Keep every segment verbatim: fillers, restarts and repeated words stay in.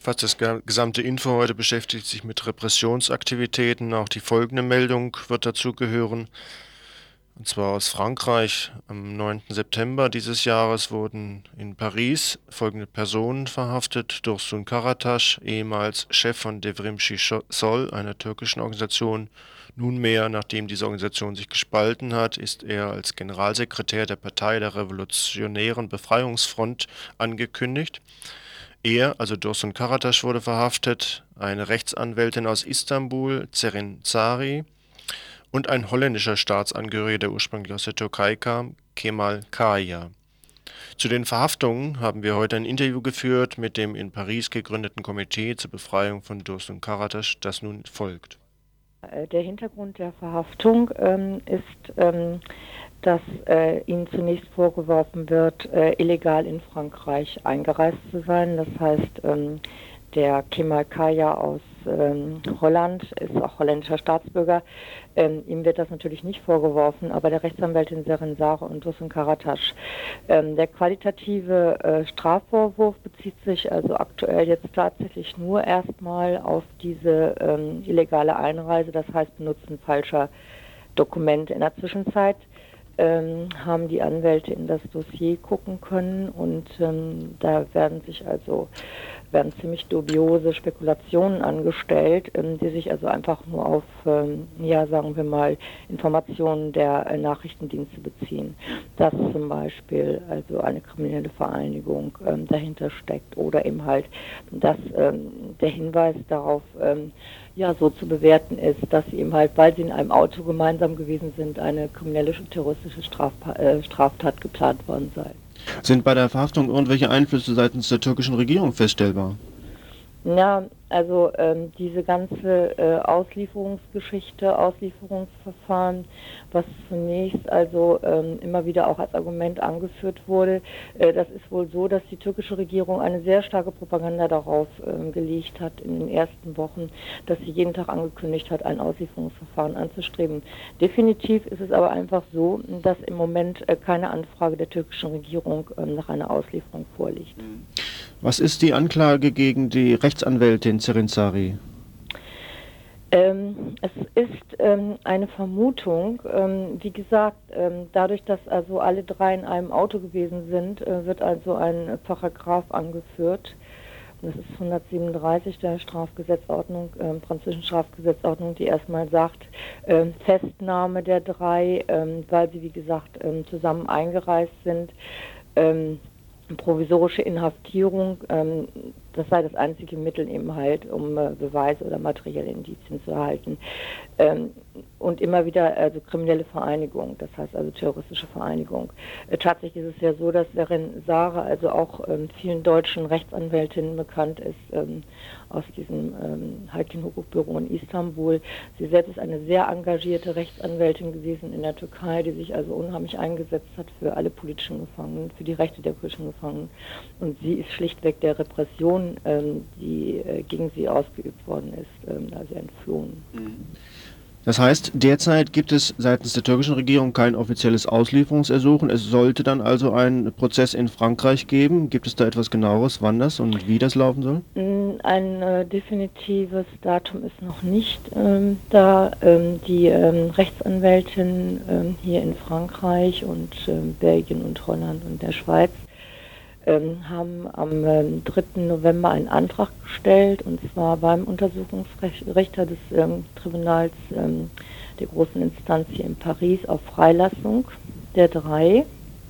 Fast das ge gesamte Info heute beschäftigt sich mit Repressionsaktivitäten. Auch die folgende Meldung wird dazugehören, und zwar aus Frankreich. Am neunten September dieses Jahres wurden in Paris folgende Personen verhaftet: Dursun Karataş, ehemals Chef von Devrimci Sol, einer türkischen Organisation. Nunmehr, nachdem diese Organisation sich gespalten hat, ist er als Generalsekretär der Partei der Revolutionären Befreiungsfront angekündigt. Er, also Dursun Karataş, wurde verhaftet, eine Rechtsanwältin aus Istanbul, Zerrin Zari, und ein holländischer Staatsangehöriger, der ursprünglich aus der Türkei kam, Kemal Kaya. Zu den Verhaftungen haben wir heute ein Interview geführt mit dem in Paris gegründeten Komitee zur Befreiung von Dursun Karataş, das nun folgt. Der Hintergrund der Verhaftung ähm, ist, ähm, dass äh, ihm zunächst vorgeworfen wird, äh, illegal in Frankreich eingereist zu sein. Das heißt, ähm, der Kemal Kaya aus ähm, Holland ist auch holländischer Staatsbürger. Ähm, ihm wird das natürlich nicht vorgeworfen, aber der Rechtsanwältin Zerrin Zari und Dursun Karataş. Ähm, der qualitative äh, Strafvorwurf bezieht sich also aktuell jetzt tatsächlich nur erstmal auf diese ähm, illegale Einreise, das heißt Benutzen falscher Dokumente. In der Zwischenzeit ähm, haben die Anwälte in das Dossier gucken können und ähm, da werden sich also werden ziemlich dubiose Spekulationen angestellt, ähm, die sich also einfach nur auf, ähm, ja, sagen wir mal, Informationen der äh, Nachrichtendienste beziehen. Dass zum Beispiel also eine kriminelle Vereinigung ähm, dahinter steckt oder eben halt, dass ähm, der Hinweis darauf ähm, ja so zu bewerten ist, dass sie eben halt, weil sie in einem Auto gemeinsam gewesen sind, eine kriminelle terroristische Strafpa äh, Straftat geplant worden sei. Sind bei der Verhaftung irgendwelche Einflüsse seitens der türkischen Regierung feststellbar? Ja, also ähm, diese ganze äh, Auslieferungsgeschichte, Auslieferungsverfahren, was zunächst also ähm, immer wieder auch als Argument angeführt wurde, äh, das ist wohl so, dass die türkische Regierung eine sehr starke Propaganda darauf ähm, gelegt hat in den ersten Wochen, dass sie jeden Tag angekündigt hat, ein Auslieferungsverfahren anzustreben. Definitiv ist es aber einfach so, dass im Moment äh, keine Anfrage der türkischen Regierung äh, nach einer Auslieferung vorliegt. Was ist die Anklage gegen die Rechtsanwältin Zerrin Zari? Ähm, es ist ähm, eine Vermutung. Ähm, wie gesagt, ähm, dadurch, dass also alle drei in einem Auto gewesen sind, äh, wird also ein Paragraph angeführt. Das ist hundertsiebenunddreißig der Strafgesetzordnung, äh, französischen Strafgesetzordnung, die erstmal sagt, äh, Festnahme der drei, ähm, weil sie, wie gesagt, ähm, zusammen eingereist sind. Ähm, provisorische Inhaftierung, ähm, das sei das einzige Mittel eben halt, um äh, Beweise oder materielle Indizien zu erhalten. Ähm, und immer wieder also kriminelle Vereinigung, das heißt also terroristische Vereinigung. Äh, tatsächlich ist es ja so, dass Zerrin Zari also auch ähm, vielen deutschen Rechtsanwältinnen bekannt ist, ähm, aus diesem ähm, Hakim Hukuk Büro in Istanbul. Sie selbst ist eine sehr engagierte Rechtsanwältin gewesen in der Türkei, die sich also unheimlich eingesetzt hat für alle politischen Gefangenen, für die Rechte der politischen Gefangenen. Und sie ist schlichtweg der Repression, ähm, die äh, gegen sie ausgeübt worden ist, ähm, also entflohen. Das heißt, derzeit gibt es seitens der türkischen Regierung kein offizielles Auslieferungsersuchen. Es sollte dann also einen Prozess in Frankreich geben. Gibt es da etwas Genaueres, wann das und wie das laufen soll? Ein äh, definitives Datum ist noch nicht ähm, da. Ähm, die ähm, Rechtsanwältin ähm, hier in Frankreich und ähm, Belgien und Holland und der Schweiz ähm, haben am ähm, dritten November einen Antrag gestellt, und zwar beim Untersuchungsrichter des ähm, Tribunals ähm, der großen Instanz hier in Paris auf Freilassung der drei.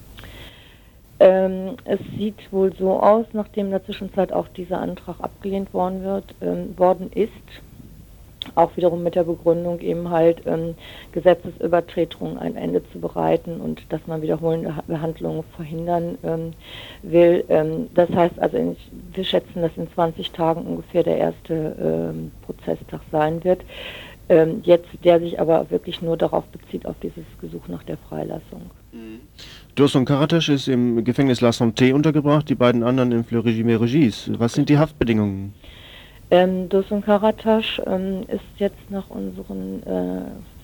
Ähm, es sieht wohl so aus, nachdem in der Zwischenzeit auch dieser Antrag abgelehnt worden, wird, ähm, worden ist, auch wiederum mit der Begründung eben halt ähm, Gesetzesübertretungen ein Ende zu bereiten und dass man wiederholende Behandlungen verhindern ähm, will. Ähm, das heißt also, in, wir schätzen, dass in zwanzig Tagen ungefähr der erste ähm, Prozesstag sein wird. Ähm, jetzt, der sich aber wirklich nur darauf bezieht, auf dieses Gesuch nach der Freilassung. Dursun Karataş ist im Gefängnis La Santé untergebracht, die beiden anderen im Fleury-Mérogis. Was sind die Haftbedingungen? Ähm, Dursun Karataş ähm, ist jetzt nach unseren äh,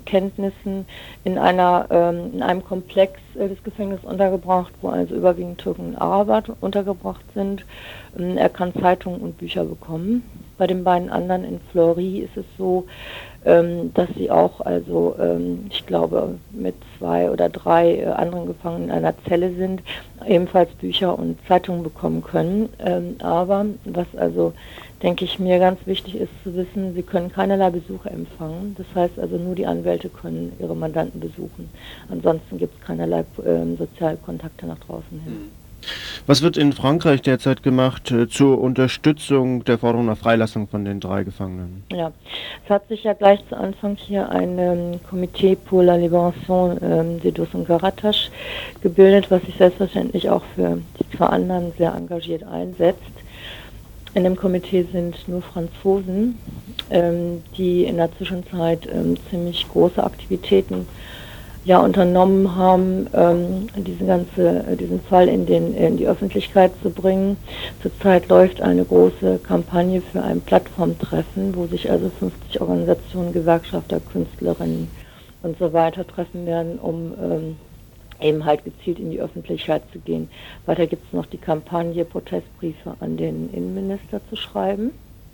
Rechtskenntnissen in einer ähm, in einem Komplex äh, des Gefängnisses untergebracht, wo also überwiegend Türken und Araber untergebracht sind. Ähm, er kann Zeitungen und Bücher bekommen. Bei den beiden anderen in Fleury ist es so, ähm, dass sie auch, also ähm, ich glaube, mit zwei oder drei äh, anderen Gefangenen in einer Zelle sind, ebenfalls Bücher und Zeitungen bekommen können. Ähm, aber was also, denke ich, mir ganz wichtig ist zu wissen, sie können keinerlei Besuche empfangen. Das heißt also, nur die Anwälte können ihre Mandanten besuchen. Ansonsten gibt es keinerlei ähm, soziale Kontakte nach draußen hin. Was wird in Frankreich derzeit gemacht äh, zur Unterstützung der Forderung nach Freilassung von den drei Gefangenen? Ja, es hat sich ja gleich zu Anfang hier ein ähm, Komitee pour la Libération ähm, de Dusan Karataş gebildet, was sich selbstverständlich auch für die zwei anderen sehr engagiert einsetzt. In dem Komitee sind nur Franzosen, ähm, die in der Zwischenzeit ähm, ziemlich große Aktivitäten ja unternommen haben, ähm, diesen, ganze, äh, diesen Fall in, den, in die Öffentlichkeit zu bringen. Zurzeit läuft eine große Kampagne für ein Plattformtreffen, wo sich also fünfzig Organisationen, Gewerkschafter, Künstlerinnen und so weiter treffen werden, um ähm, eben halt gezielt in die Öffentlichkeit zu gehen. Weiter gibt es noch die Kampagne, Protestbriefe an den Innenminister zu schreiben.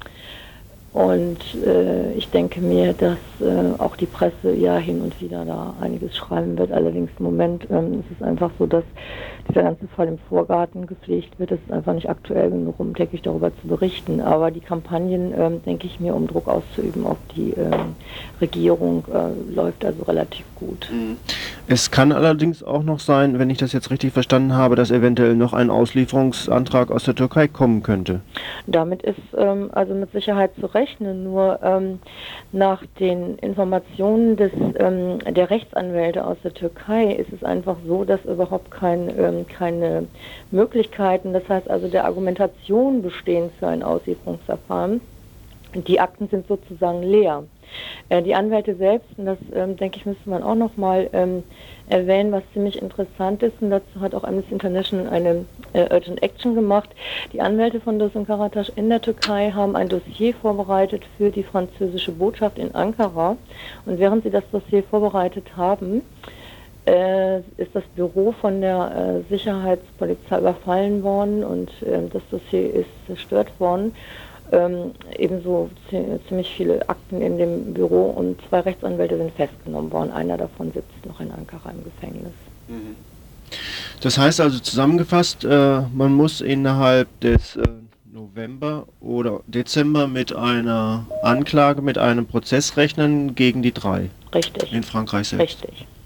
Und äh, ich denke mir, dass äh, auch die Presse ja hin und wieder da einiges schreiben wird. Allerdings im Moment ähm, ist es einfach so, dass dieser ganze Fall im Vorgarten gepflegt wird. Es ist einfach nicht aktuell genug, um täglich darüber zu berichten. Aber die Kampagnen, ähm, denke ich mir, um Druck auszuüben auf die ähm, Regierung, äh, läuft also relativ gut. Es kann allerdings auch noch sein, wenn ich das jetzt richtig verstanden habe, dass eventuell noch ein Auslieferungsantrag aus der Türkei kommen könnte. Damit ist ähm, also mit Sicherheit zu rechnen, nur ähm, nach den Informationen des, ähm, der Rechtsanwälte aus der Türkei ist es einfach so, dass überhaupt kein, ähm, keine Möglichkeiten, das heißt also der Argumentation bestehen für ein Auslieferungsverfahren. Die Akten sind sozusagen leer. Äh, die Anwälte selbst, und das ähm, denke ich, müsste man auch nochmal ähm, erwähnen, was ziemlich interessant ist, und dazu hat auch Amnesty International eine äh, Urgent Action gemacht. Die Anwälte von Dusan Karataş in der Türkei haben ein Dossier vorbereitet für die französische Botschaft in Ankara, und während sie das Dossier vorbereitet haben, äh, ist das Büro von der äh, Sicherheitspolizei überfallen worden und äh, das Dossier ist zerstört worden. Ähm, ebenso ziemlich viele Akten in dem Büro, und zwei Rechtsanwälte sind festgenommen worden. Einer davon sitzt noch in Ankara im Gefängnis. Das heißt also zusammengefasst, äh, man muss innerhalb des äh, November oder Dezember mit einer Anklage, mit einem Prozess rechnen gegen die drei. Richtig. In Frankreich selbst. Richtig.